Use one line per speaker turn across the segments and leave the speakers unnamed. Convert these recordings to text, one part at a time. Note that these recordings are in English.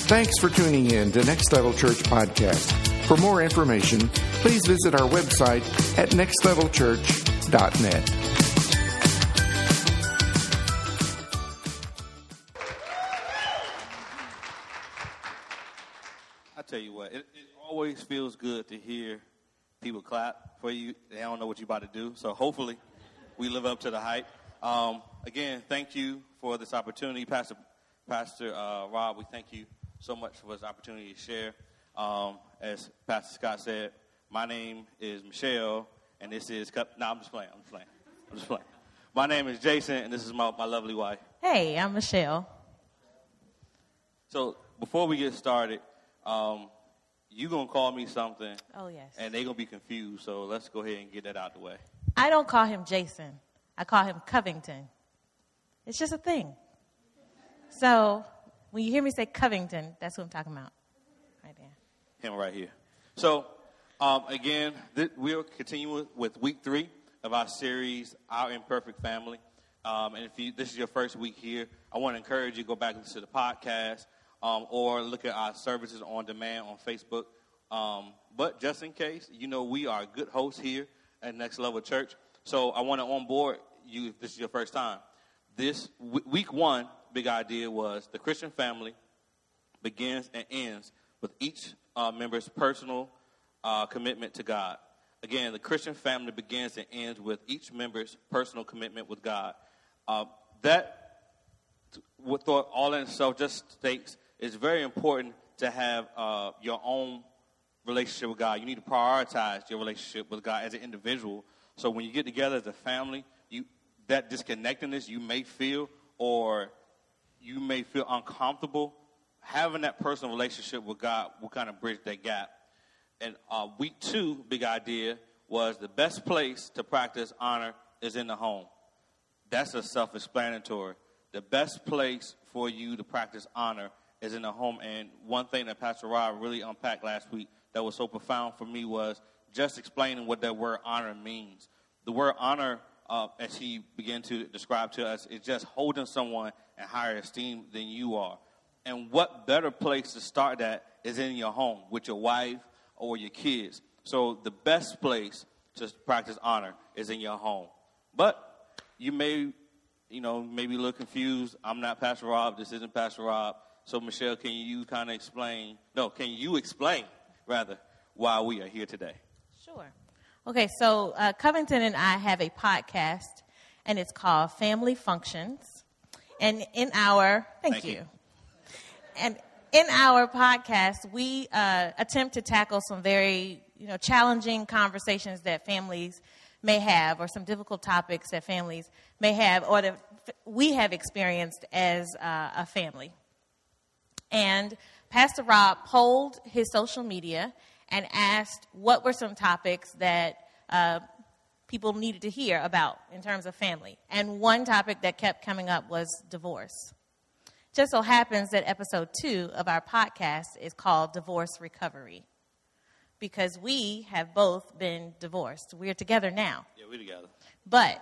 Thanks for tuning in to Next Level Church Podcast. For more information, please visit our website at nextlevelchurch.net.
I tell you what, it always feels good to hear people clap for you. They don't know what you're about to do, so hopefully we live up to the hype. Again, thank you for this opportunity. Pastor Rob, we thank you so much for this opportunity to share. As Pastor Scott said, my name is Michelle, and this is I'm just playing. My name is Jason, and this is my lovely wife.
Hey, I'm Michelle.
So before we get started, you're going to call me something.
Oh, yes.
And they're going to be confused, so let's go ahead and get that out the way.
I don't call him Jason. I call him Covington. It's just a thing. So when you hear me say Covington, that's what I'm talking about. Right there.
Him right here. So, again, we'll continue with week 3 of our series, Our Imperfect Family. And if this is your first week here, I want to encourage you to go back and listen to the podcast or look at our services on demand on Facebook. But just in case, we are good hosts here at Next Level Church. So I want to onboard you if this is your first time. This week 1 big idea was the Christian family begins and ends with each member's personal commitment to God. Again, the Christian family begins and ends with each member's personal commitment with God. That, with all in itself, just states it's very important to have your own relationship with God. You need to prioritize your relationship with God as an individual. So when you get together as a family, that disconnectedness you may feel, or you may feel uncomfortable, having that personal relationship with God will kind of bridge that gap. And week 2, big idea, was the best place to practice honor is in the home. That's a self-explanatory. The best place for you to practice honor is in the home. And one thing that Pastor Rob really unpacked last week that was so profound for me was just explaining what that word honor means. The word honor, as he began to describe to us, is just holding someone in higher esteem than you are. And what better place to start that is in your home with your wife or your kids. So the best place to practice honor is in your home. But you may, maybe a little confused. I'm not Pastor Rob. This isn't Pastor Rob. So, Michelle, can you explain why we are here today?
Sure. Okay, so Covington and I have a podcast, and it's called Family Functions. And in our, thank you. And in our podcast, we attempt to tackle some very, challenging conversations that families may have, or some difficult topics that families may have, or that we have experienced as a family. And Pastor Rob polled his social media and asked what were some topics that people needed to hear about in terms of family. And one topic that kept coming up was divorce. Just so happens that episode 2 of our podcast is called Divorce Recovery, because we have both been divorced. We're together now.
Yeah, we're together.
But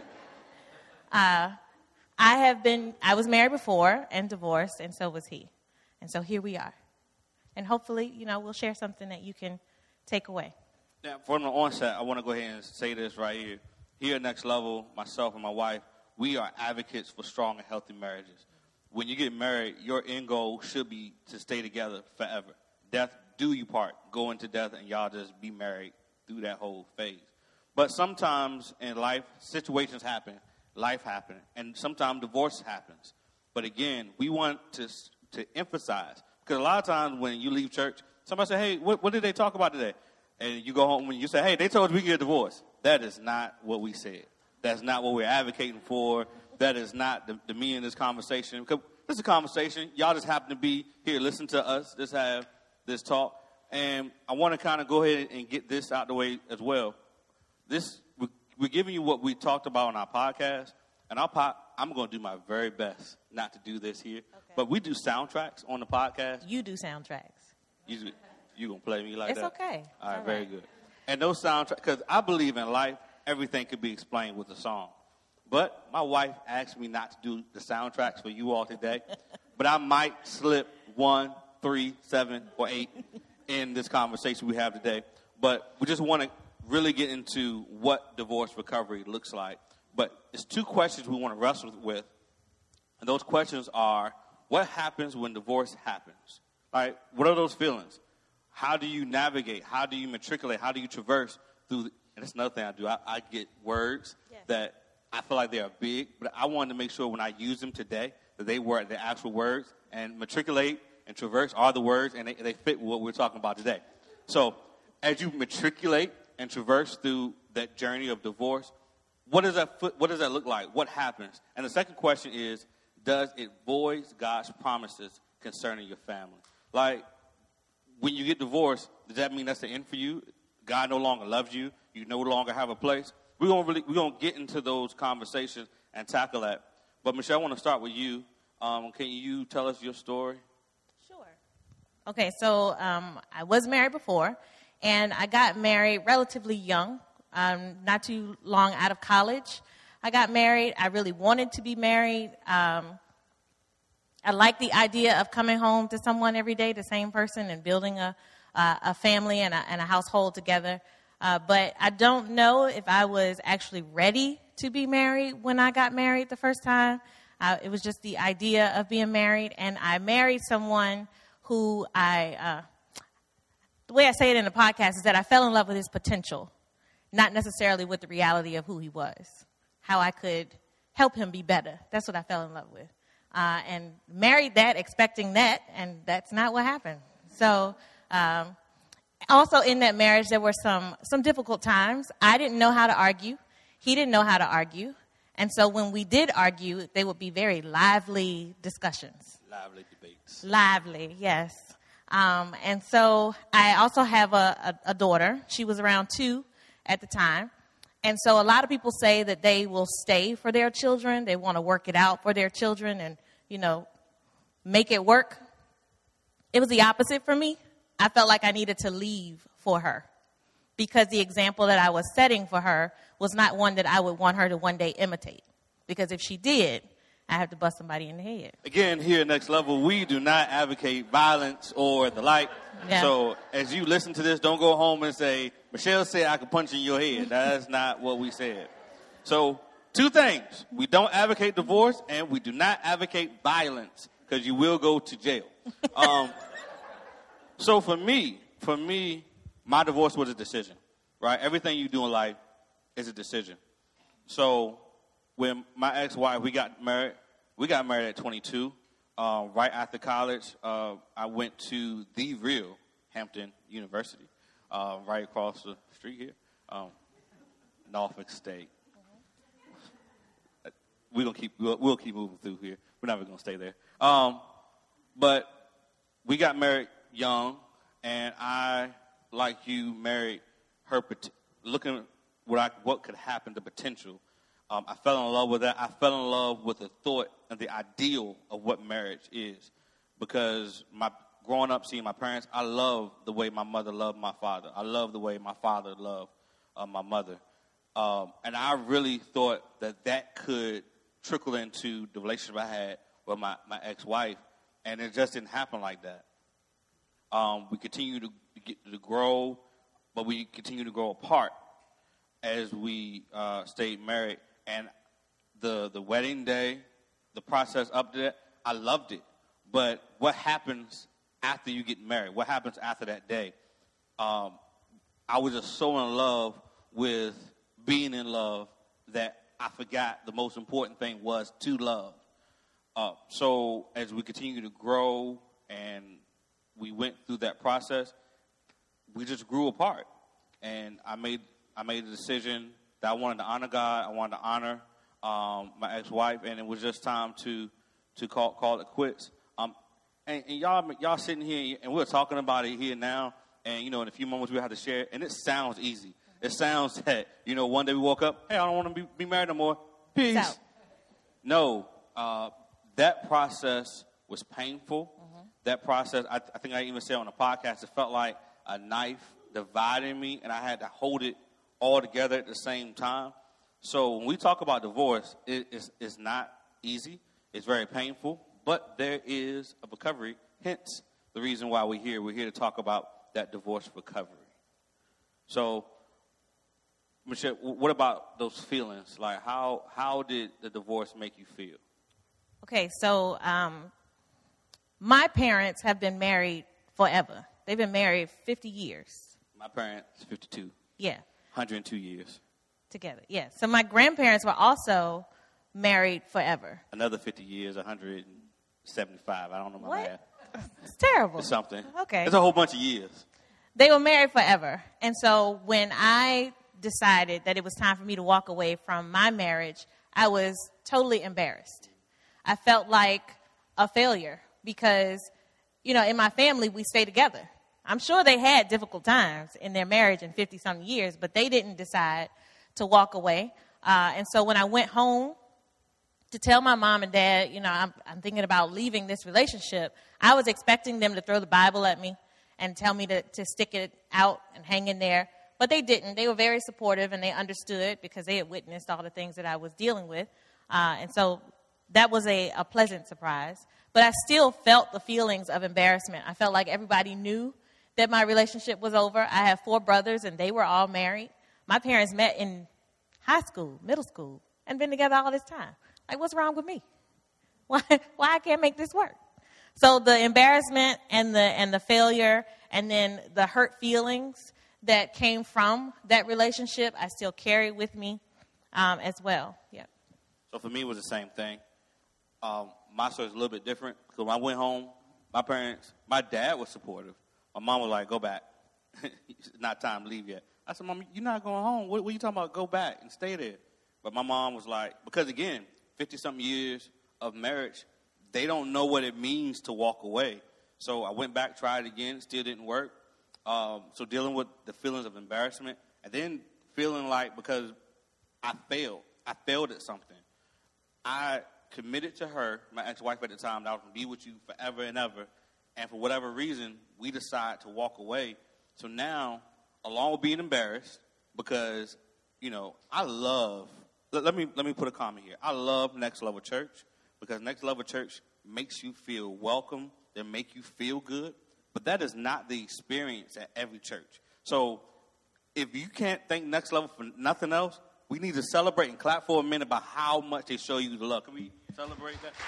I was married before and divorced, and so was he. And so here we are. And hopefully, we'll share something that you can take away.
Now, from the onset, I want to go ahead and say this right here. Here at Next Level, myself and my wife, we are advocates for strong and healthy marriages. When you get married, your end goal should be to stay together forever. Death do you part. Go into death and y'all just be married through that whole phase. But sometimes in life, situations happen, life happens, and sometimes divorce happens. But again, we want to emphasize, because a lot of times when you leave church, somebody say, hey, what did they talk about today? And you go home and you say, hey, they told us we could get a divorce. That is not what we said. That's not what we're advocating for. That is not the me in this conversation. Because this is a conversation. Y'all just happen to be here, listen to us, just have this talk. And I want to kind of go ahead and get this out the way as well. We're giving you what we talked about on our podcast. And I'm going to do my very best not to do this here. Okay. But we do soundtracks on the podcast.
You do soundtracks.
You going to play me like
that? It's okay.
All right, very good. And those soundtracks, because I believe in life, everything could be explained with a song. But my wife asked me not to do the soundtracks for you all today. But I might slip 1 3, 7, or 8 in this conversation we have today. But we just want to really get into what divorce recovery looks like. But it's 2 questions we want to wrestle with. And those questions are, what happens when divorce happens? Right? What are those feelings? How do you navigate? How do you matriculate? How do you traverse through? And that's another thing I do. I get words that I feel like they are big, but I wanted to make sure when I use them today that they were the actual words. And matriculate and traverse are the words, and they fit what we're talking about today. So as you matriculate and traverse through that journey of divorce, what does that look like? What happens? And the second question is, does it void God's promises concerning your family? Like, when you get divorced, does that mean that's the end for you? God no longer loves you. You no longer have a place. We're gonna get into those conversations and tackle that. But Michelle, I want to start with you. Can you tell us your story?
Sure. Okay, so I was married before, and I got married relatively young, not too long out of college. I got married. I really wanted to be married. I like the idea of coming home to someone every day, the same person, and building a family and a household together. But I don't know if I was actually ready to be married when I got married the first time. It was just the idea of being married, and I married someone who the way I say it in the podcast is that I fell in love with his potential, not necessarily with the reality of who he was, how I could help him be better. That's what I fell in love with. And married that, expecting that, and that's not what happened. So also in that marriage, there were some difficult times. I didn't know how to argue. He didn't know how to argue. And so when we did argue, they would be very lively discussions.
Lively debates.
Lively, yes. And so I also have a daughter. She was around 2 at the time. And so a lot of people say that they will stay for their children. They want to work it out for their children and, make it work. It was the opposite for me. I felt like I needed to leave for her because the example that I was setting for her was not one that I would want her to one day imitate. Because if she did, I have to bust somebody in the head.
Again, here at Next Level, we do not advocate violence or the like. Yeah. So as you listen to this, don't go home and say, Michelle said I could punch in your head. That's not what we said. So 2 things. We don't advocate divorce, and we do not advocate violence because you will go to jail. So for me, my divorce was a decision, right? Everything you do in life is a decision. So when my ex-wife, we got married at 22. Right after college, I went to the real Hampton University, right across the street here, Norfolk State. We'll keep moving through here. We're never going to stay there. But we got married young, and I, like you, married her, looking what could happen, the potential. I fell in love with that. I fell in love with the thought and the ideal of what marriage is. Because growing up, seeing my parents, I love the way my mother loved my father. I love the way my father loved my mother. And I really thought that could trickle into the relationship I had with my ex-wife. And it just didn't happen like that. We continue to grow, but we continue to grow apart as we stayed married. And the wedding day, the process up to that, I loved it. But what happens after you get married? What happens after that day? I was just so in love with being in love that I forgot the most important thing was to love. So as we continue to grow and we went through that process, we just grew apart. And I made a decision that I wanted to honor God. I wanted to honor my ex-wife, and it was just time to call it quits. And y'all sitting here, and we're talking about it here now, and, in a few moments we'll have to share it, and it sounds easy. It sounds that, one day we woke up, hey, I don't want to be married no more. Peace. So. No, that process was painful. Mm-hmm. That process, I think I even said on the podcast, it felt like a knife dividing me, and I had to hold it all together at the same time. So when we talk about divorce, it's not easy. It's very painful, but there is a recovery. Hence, the reason why we're here to talk about that divorce recovery. So, Michelle, what about those feelings? Like, how did the divorce make you feel?
Okay, so my parents have been married forever. They've been married 50 years.
My parents, 52.
Yeah.
102 years.
Together, yeah. So my grandparents were also married forever.
Another 50 years, 175. I don't know my math.
It's terrible.
It's something.
Okay.
It's a whole bunch of years.
They were married forever. And so when I decided that it was time for me to walk away from my marriage, I was totally embarrassed. I felt like a failure because, in my family, we stay together. I'm sure they had difficult times in their marriage in 50-something years, but they didn't decide to walk away. And so when I went home to tell my mom and dad, I'm thinking about leaving this relationship, I was expecting them to throw the Bible at me and tell me to stick it out and hang in there. But they didn't. They were very supportive, and they understood because they had witnessed all the things that I was dealing with. And so that was a pleasant surprise. But I still felt the feelings of embarrassment. I felt like everybody knew that my relationship was over. I have 4 brothers, and they were all married. My parents met in high school, middle school, and been together all this time. Like, what's wrong with me? Why I can't make this work? So the embarrassment and the failure and then the hurt feelings that came from that relationship, I still carry with me as well. Yeah.
So for me, it was the same thing. My story is a little bit different because when I went home, my dad was supportive. My mom was like, go back. It's not time to leave yet. I said, Mom, you're not going home. What are you talking about? Go back and stay there. But my mom was like, because again, 50-something years of marriage, they don't know what it means to walk away. So I went back, tried it again, still didn't work. So dealing with the feelings of embarrassment and then feeling like because I failed at something. I committed to her, my ex-wife at the time, that I was going to be with you forever and ever. And for whatever reason, we decided to walk away. So now, along with being embarrassed, because, I love, let me put a comment here. I love Next Level Church because Next Level Church makes you feel welcome. They make you feel good. But that is not the experience at every church. So if you can't thank Next Level for nothing else, we need to celebrate and clap for a minute about how much they show you the love. Can we celebrate that?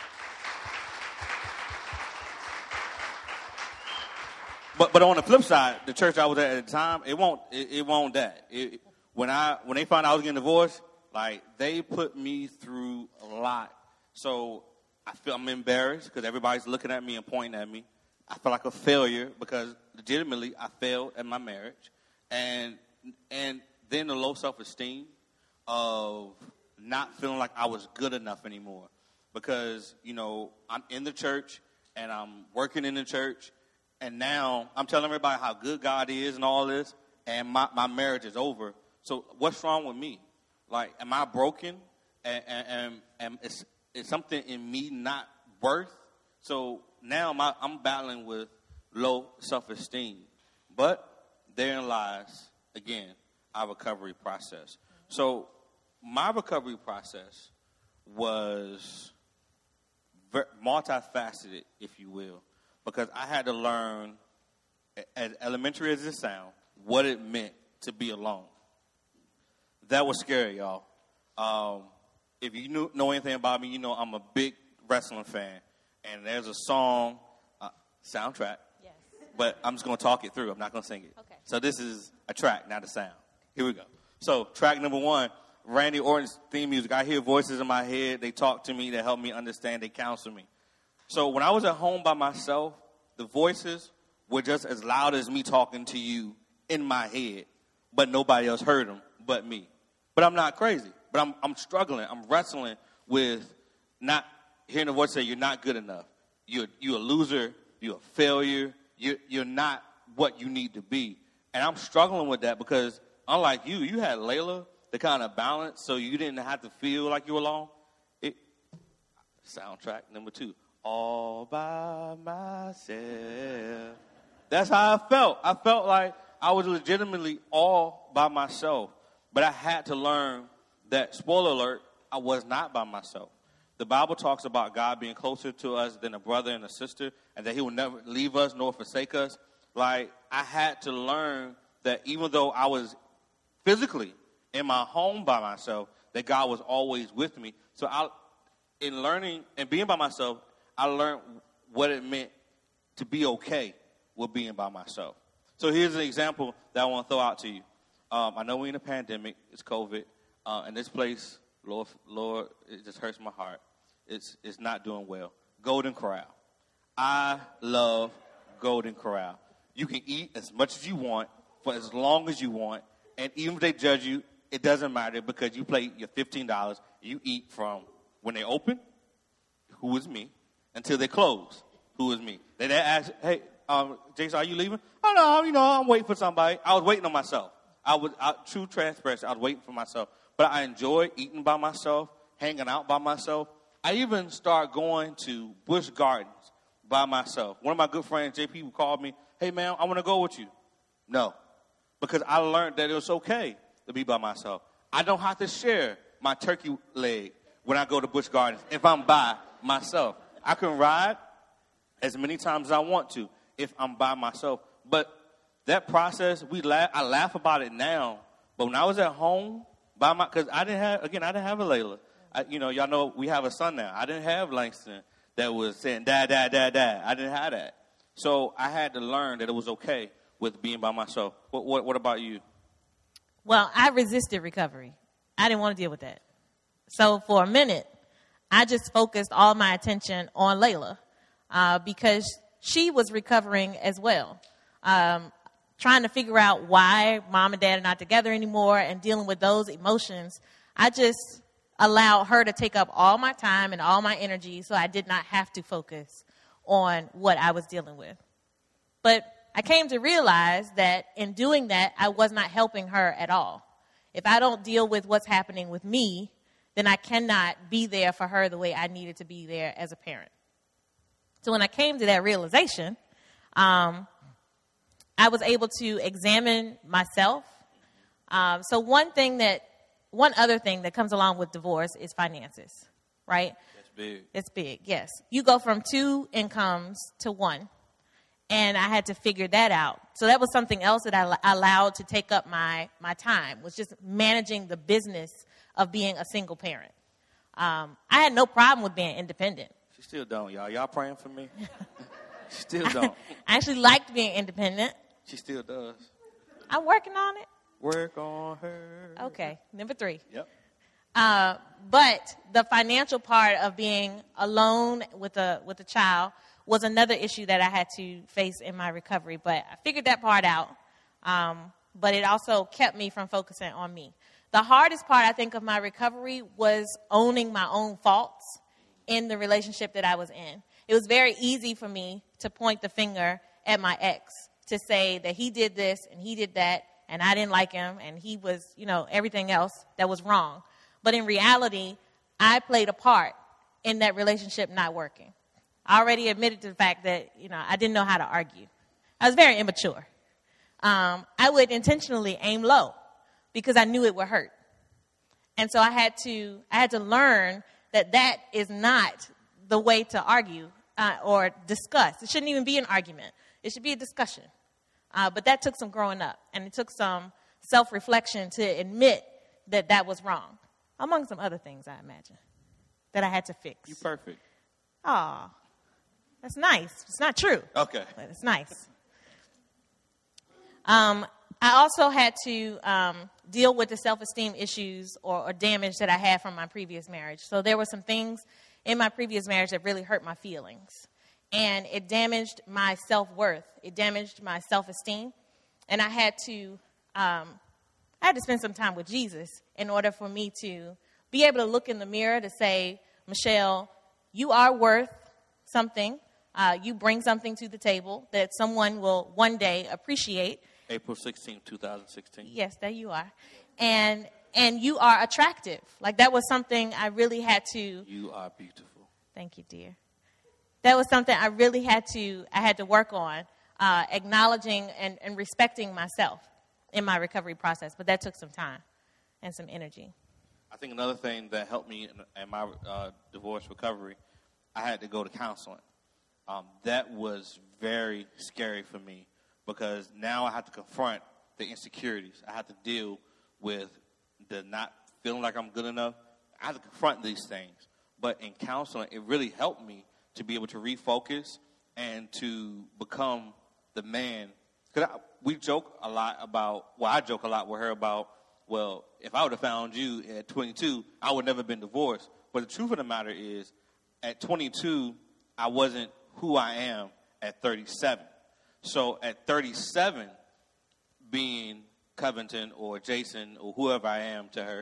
But on the flip side, the church I was at the time, it won't that. When they found out I was getting divorced, like they put me through a lot. So I feel I'm embarrassed because everybody's looking at me and pointing at me. I feel like a failure because legitimately I failed at my marriage, and then the low self-esteem of not feeling like I was good enough anymore because I'm in the church and I'm working in the church. And now I'm telling everybody how good God is and all this, and my marriage is over. So what's wrong with me? Like, am I broken? And is something in me not worth? So now I'm battling with low self-esteem. But therein lies, again, our recovery process. So my recovery process was multifaceted, if you will. Because I had to learn, as elementary as it sounds, what it meant to be alone. That was scary, y'all. If you know anything about me, I'm a big wrestling fan. And there's a song, soundtrack. Yes. But I'm just going to talk it through. I'm not going to sing it. Okay. So this is a track, not a sound. Here we go. So track number 1, Randy Orton's theme music. I hear voices in my head. They talk to me. They help me understand. They counsel me. So when I was at home by myself, the voices were just as loud as me talking to you in my head, but nobody else heard them but me. But I'm not crazy. But I'm struggling. I'm wrestling with not hearing the voice say you're not good enough. You're a loser. You're a failure. You're not what you need to be. And I'm struggling with that because unlike you had Layla to kind of balance so you didn't have to feel like you were alone. Soundtrack number 2. All by myself. That's how I felt. I felt like I was legitimately all by myself. But I had to learn that, spoiler alert, I was not by myself. The Bible talks about God being closer to us than a brother and a sister, and that he will never leave us nor forsake us. Like, I had to learn that even though I was physically in my home by myself, that God was always with me. So in learning and being by myself, I learned what it meant to be okay with being by myself. So here's an example that I want to throw out to you. I know we're in a pandemic. It's COVID. And this place, Lord, it just hurts my heart. It's not doing well. Golden Corral. I love Golden Corral. You can eat as much as you want for as long as you want. And even if they judge you, it doesn't matter because you pay your $15. You eat from when they open, who is me, until they close, who is me. They ask, hey, Jason, are you leaving? Oh, no, I'm waiting for somebody. I was waiting on myself. True transparency, I was waiting for myself. But I enjoy eating by myself, hanging out by myself. I even start going to Busch Gardens by myself. One of my good friends, JP, would call me, hey, man, I want to go with you. No, because I learned that it was okay to be by myself. I don't have to share my turkey leg when I go to Busch Gardens if I'm by myself. I can ride as many times as I want to if I'm by myself. But that process, I laugh about it now. But when I was at home, because I didn't have a Layla. Y'all know we have a son now. I didn't have Langston that was saying, dad, dad, dad, dad. I didn't have that. So I had to learn that it was okay with being by myself. What about you?
Well, I resisted recovery. I didn't want to deal with that. So for a minute, I just focused all my attention on Layla because she was recovering as well. Trying to figure out why mom and dad are not together anymore and dealing with those emotions. I just allowed her to take up all my time and all my energy so I did not have to focus on what I was dealing with. But I came to realize that in doing that, I was not helping her at all. If I don't deal with what's happening with me, then I cannot be there for her the way I needed to be there as a parent. So when I came to that realization, I was able to examine myself. So one other thing that comes along with divorce is finances, right?
That's big.
It's big, yes. You go from 2 incomes to 1, and I had to figure that out. So that was something else that I allowed to take up my time, was just managing the business of being a single parent. I had no problem with being independent.
She still don't, y'all. Y'all praying for me? She still don't.
I actually liked being independent.
She still does.
I'm working on it.
Work on her.
Okay, number 3.
Yep.
But the financial part of being alone with a child was another issue that I had to face in my recovery. But I figured that part out. But it also kept me from focusing on me. The hardest part, I think, of my recovery was owning my own faults in the relationship that I was in. It was very easy for me to point the finger at my ex, to say that he did this and he did that and I didn't like him and he was, everything else that was wrong. But in reality, I played a part in that relationship not working. I already admitted to the fact that, I didn't know how to argue. I was very immature. I would intentionally aim low because I knew it would hurt. And so I had to learn that is not the way to argue or discuss. It shouldn't even be an argument. It should be a discussion. But that took some growing up, and it took some self-reflection to admit that was wrong, among some other things, I imagine, that I had to fix.
You perfect.
Aw, that's nice. It's not true.
Okay.
But it's nice. I also had to deal with the self-esteem issues or damage that I had from my previous marriage. So there were some things in my previous marriage that really hurt my feelings. And it damaged my self-worth. It damaged my self-esteem. And I had to spend some time with Jesus in order for me to be able to look in the mirror to say, Michelle, you are worth something. You bring something to the table that someone will one day appreciate.
April 16, 2016.
Yes, there you are. And you are attractive. Like, that was something I really had to.
You are beautiful.
Thank you, dear. That was something I really had to work on, acknowledging and respecting myself in my recovery process. But that took some time and some energy.
I think another thing that helped me in my divorce recovery, I had to go to counseling. That was very scary for me because now I have to confront the insecurities. I have to deal with the not feeling like I'm good enough. I have to confront these things. But in counseling, it really helped me to be able to refocus and to become the man. Because we joke a lot about, well, I joke a lot with her about, well, if I would have found you at 22, I would never have been divorced. But the truth of the matter is, at 22, I wasn't who I am at 37. So at 37, being Covington or Jason or whoever I am to her,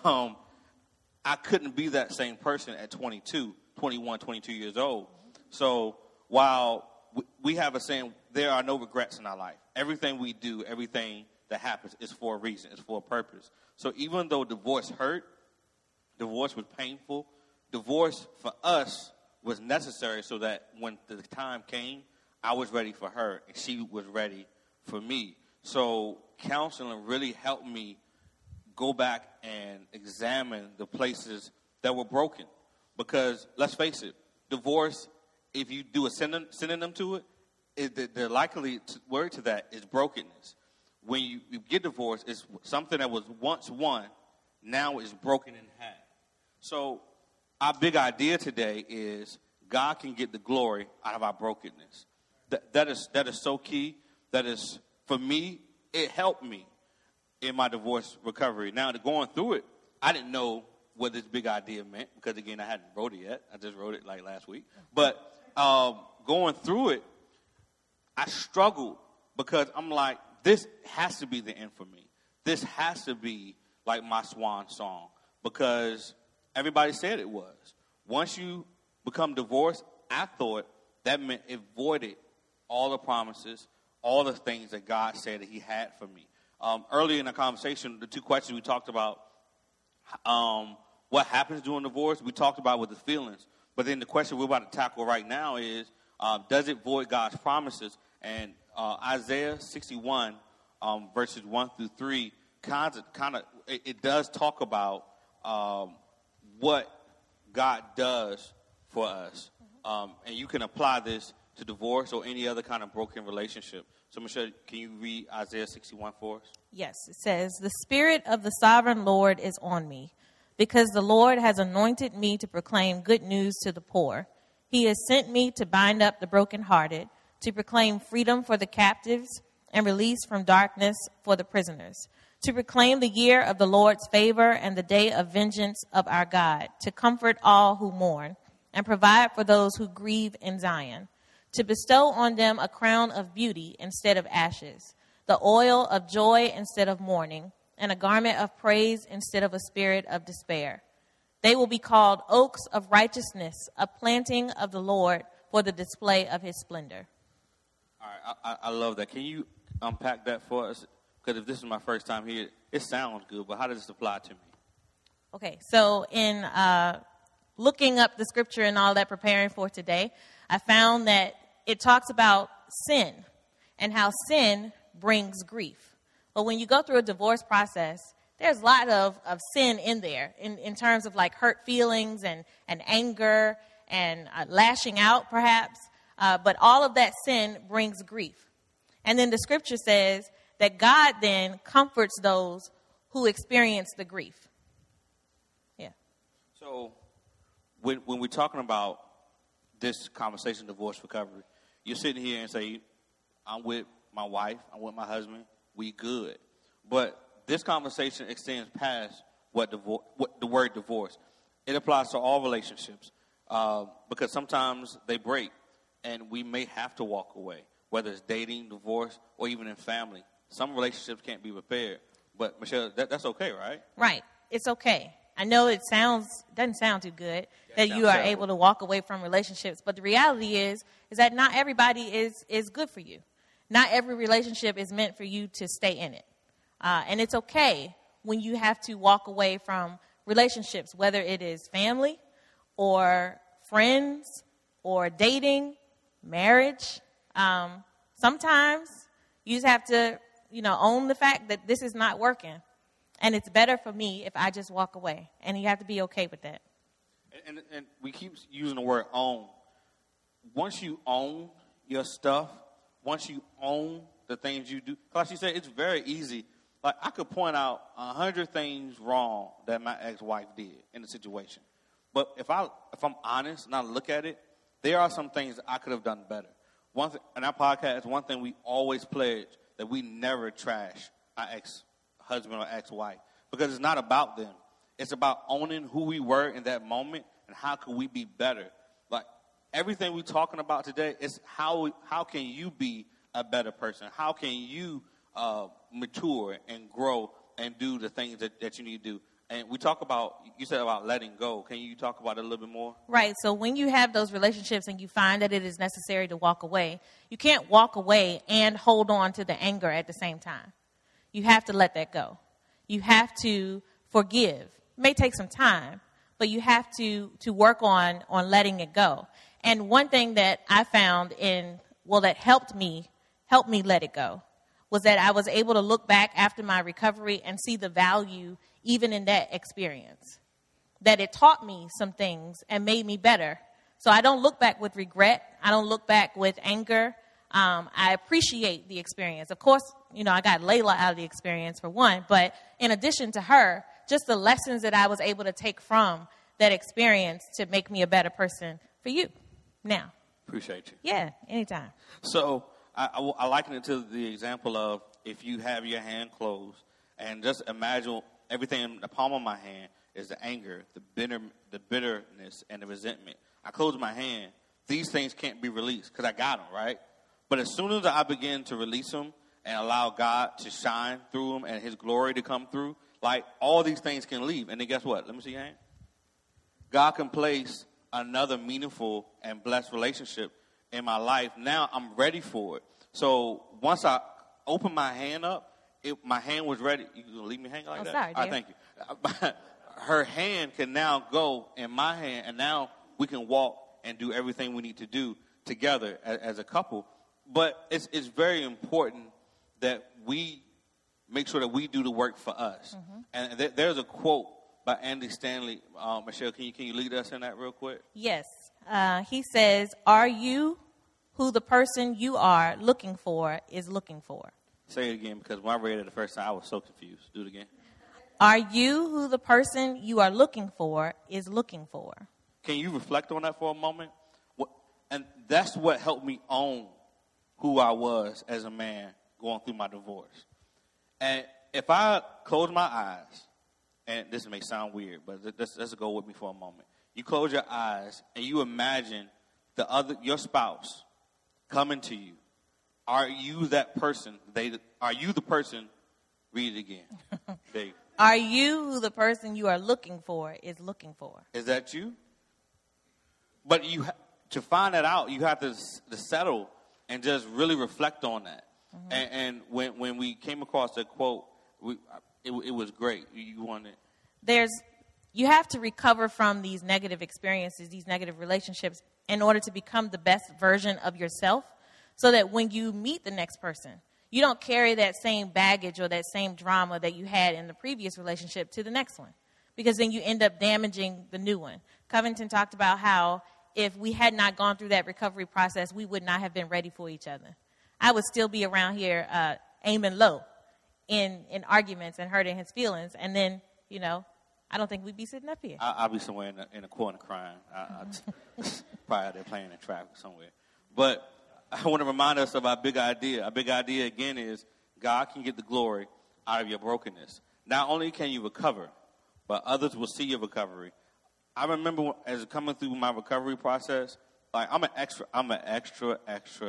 I couldn't be that same person at 22, 21, 22 years old. So while we have a saying, there are no regrets in our life. Everything we do, everything that happens is for a reason, it's for a purpose. So even though divorce hurt, divorce was painful, divorce for us was necessary so that when the time came, I was ready for her and she was ready for me. So counseling really helped me go back and examine the places that were broken. Because let's face it, divorce, if you do a synonym to it, the likely word to that is brokenness. When you get divorced, it's something that was once one, now is broken in half. So our big idea today is God can get the glory out of our brokenness. That is so key. That is, for me, it helped me in my divorce recovery. Now, going through it, I didn't know what this big idea meant because, again, I hadn't wrote it yet. I just wrote it like last week. But going through it, I struggled because I'm like, this has to be the end for me. This has to be like my swan song because everybody said it was. Once you become divorced, I thought that meant it voided all the promises, all the things that God said that he had for me. Earlier in the conversation, the two questions we talked about, what happens during divorce, we talked about with the feelings. But then the question we're about to tackle right now is, does it void God's promises? And Isaiah 61, verses 1 through 3, it does talk about what God does for us. And you can apply this to divorce or any other kind of broken relationship. So, Michelle, can you read Isaiah 61 for us?
Yes, it says, "The Spirit of the Sovereign Lord is on me, because the Lord has anointed me to proclaim good news to the poor. He has sent me to bind up the brokenhearted, to proclaim freedom for the captives and release from darkness for the prisoners, to proclaim the year of the Lord's favor and the day of vengeance of our God, to comfort all who mourn and provide for those who grieve in Zion, to bestow on them a crown of beauty instead of ashes, the oil of joy instead of mourning, and a garment of praise instead of a spirit of despair. They will be called oaks of righteousness, a planting of the Lord for the display of his splendor."
All right, I love that. Can you unpack that for us? Because if this is my first time here, it sounds good, but how does this apply to me?
Okay, so in looking up the scripture and all that, preparing for today, I found that it talks about sin and how sin brings grief. But when you go through a divorce process, there's a lot of sin in there in terms of like hurt feelings and anger and lashing out perhaps. But all of that sin brings grief. And then the scripture says that God then comforts those who experience the grief. Yeah.
So when we're talking about this conversation, divorce recovery, you're sitting here and say, I'm with my wife, I'm with my husband, we good. But this conversation extends past what the word divorce. It applies to all relationships because sometimes they break and we may have to walk away, whether it's dating, divorce, or even in family. Some relationships can't be repaired. But, Michelle, that's okay, right?
Right. It's okay. I know it doesn't sound too good that you are able to walk away from relationships, but the reality is that not everybody is good for you. Not every relationship is meant for you to stay in it. And it's okay when you have to walk away from relationships, whether it is family or friends or dating, marriage. Sometimes you just have to, own the fact that this is not working. And it's better for me if I just walk away. And you have to be okay with that.
And we keep using the word own. Once you own your stuff, once you own the things you do, like she said, it's very easy. Like, I could point out 100 things wrong that my ex-wife did in the situation. But if I'm honest and I look at it, there are some things that I could have done better. In our podcast, one thing we always pledge, that we never trash our ex-husband or ex-wife, because it's not about them. It's about owning who we were in that moment and how could we be better. Like, everything we're talking about today is how can you be a better person? How can you mature and grow and do the things that you need to do? And we talk about, you said about letting go. Can you talk about it a little bit more?
Right. So when you have those relationships and you find that it is necessary to walk away, you can't walk away and hold on to the anger at the same time. You have to let that go. You have to forgive. It may take some time, but you have to work on letting it go. And one thing that I found that helped me let it go, was that I was able to look back after my recovery and see the value even in that experience. That it taught me some things and made me better. So I don't look back with regret. I don't look back with anger. I appreciate the experience. Of course, I got Layla out of the experience for one, but in addition to her, just the lessons that I was able to take from that experience to make me a better person for you now.
Appreciate you.
Yeah, anytime.
So I liken it to the example of if you have your hand closed and just imagine everything in the palm of my hand is the anger, the bitterness, and the resentment. I close my hand. These things can't be released because I got them, right? But as soon as I begin to release them and allow God to shine through them and his glory to come through, like, all these things can leave. And then guess what? Let me see your hand. God can place another meaningful and blessed relationship in my life. Now I'm ready for it. So once I open my hand up, my hand was ready. You gonna leave me hanging like that?
Sorry,
all right, thank you. Her hand can now go in my hand, and now we can walk and do everything we need to do together as a couple. But it's very important that we make sure that we do the work for us. Mm-hmm. And there's a quote by Andy Stanley. Michelle, can you lead us in that real quick?
Yes. He says, "Are you who the person you are looking for is looking for?"
Say it again, because when I read it the first time, I was so confused. Do it again.
Are you who the person you are looking for is looking for?
Can you reflect on that for a moment? And that's what helped me own who I was as a man going through my divorce. And if I close my eyes, and this may sound weird, but let's go with me for a moment. You close your eyes and you imagine your spouse coming to you. Are you that person? Are you the person? Read it again.
Are you who the person you are looking for is looking for?
Is that you? But to find that out, you have to settle and just really reflect on that. Mm-hmm. And when we came across that quote, it was great. You wanted.
You have to recover from these negative experiences, these negative relationships, in order to become the best version of yourself, so that when you meet the next person, you don't carry that same baggage or that same drama that you had in the previous relationship to the next one, because then you end up damaging the new one. Covington talked about how if we had not gone through that recovery process, we would not have been ready for each other. I would still be around here aiming low in arguments and hurting his feelings, and then, I don't think we'd be sitting up here.
I'll be somewhere in a corner crying. Probably out there playing in traffic somewhere. But I want to remind us of our big idea. Our big idea, again, is God can get the glory out of your brokenness. Not only can you recover, but others will see your recovery. I remember as coming through my recovery process, like I'm an extrovert.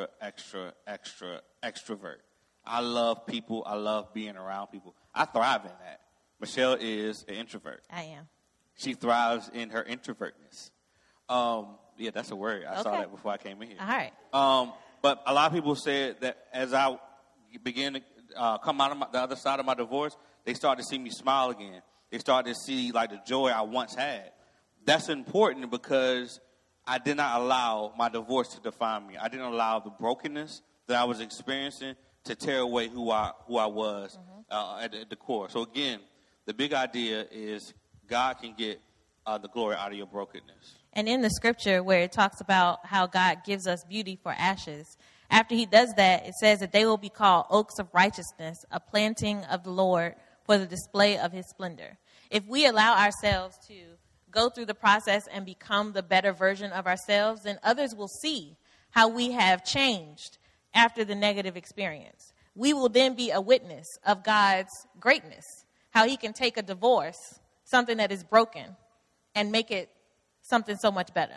I love people. I love being around people. I thrive in that. Michelle is an introvert.
I am.
She thrives in her introvertness. Yeah, that's a word. I saw that before I came in here.
All right.
But a lot of people said that as I began to come out of the other side of my divorce, they started to see me smile again. They started to see like the joy I once had. That's important because I did not allow my divorce to define me. I didn't allow the brokenness that I was experiencing to tear away who I was at the core. So again, the big idea is God can get the glory out of your brokenness.
And in the scripture where it talks about how God gives us beauty for ashes, after he does that, it says that they will be called oaks of righteousness, a planting of the Lord for the display of his splendor. If we allow ourselves to go through the process and become the better version of ourselves, then others will see how we have changed after the negative experience. We will then be a witness of God's greatness, how he can take a divorce, something that is broken, and make it something so much better.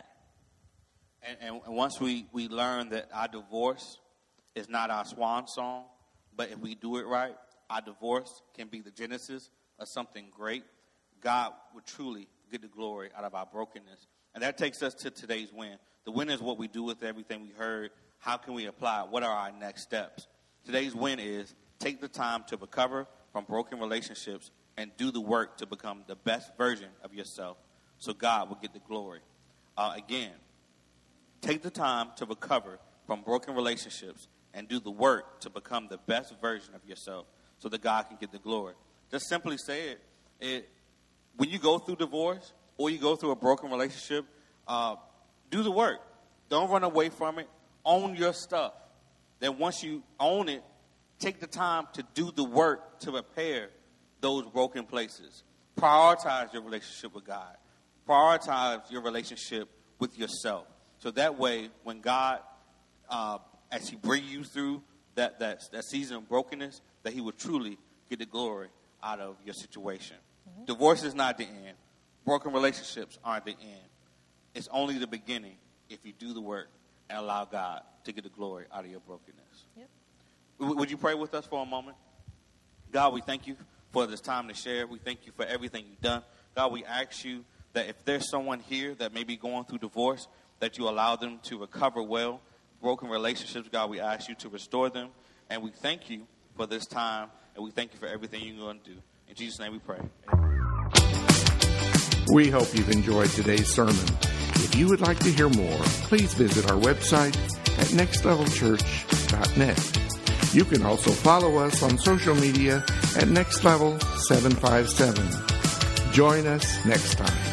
And once we learn that our divorce is not our swan song, but if we do it right, our divorce can be the genesis of something great, God will truly get the glory out of our brokenness. And that takes us to today's win. The win is what we do with everything we heard. How can we apply it? What are our next steps? Today's win is take the time to recover from broken relationships and do the work to become the best version of yourself so God will get the glory. Again, take the time to recover from broken relationships and do the work to become the best version of yourself so that God can get the glory. Just simply say it. When you go through divorce or you go through a broken relationship, do the work. Don't run away from it. Own your stuff. Then once you own it, take the time to do the work to repair those broken places. Prioritize your relationship with God. Prioritize your relationship with yourself. So that way, when God, as he brings you through that season of brokenness, that he will truly get the glory out of your situation. Mm-hmm. Divorce is not the end. Broken relationships aren't the end. It's only the beginning if you do the work and allow God to get the glory out of your brokenness. Yep. Would you pray with us for a moment? God, we thank you for this time to share. We thank you for everything you've done. God, we ask you that if there's someone here that may be going through divorce, that you allow them to recover well. Broken relationships, God, we ask you to restore them. And we thank you for this time, and we thank you for everything you're going to do. In Jesus' name we pray. Amen.
We hope you've enjoyed today's sermon. If you would like to hear more, please visit our website at nextlevelchurch.net. You can also follow us on social media at Next Level 757. Join us next time.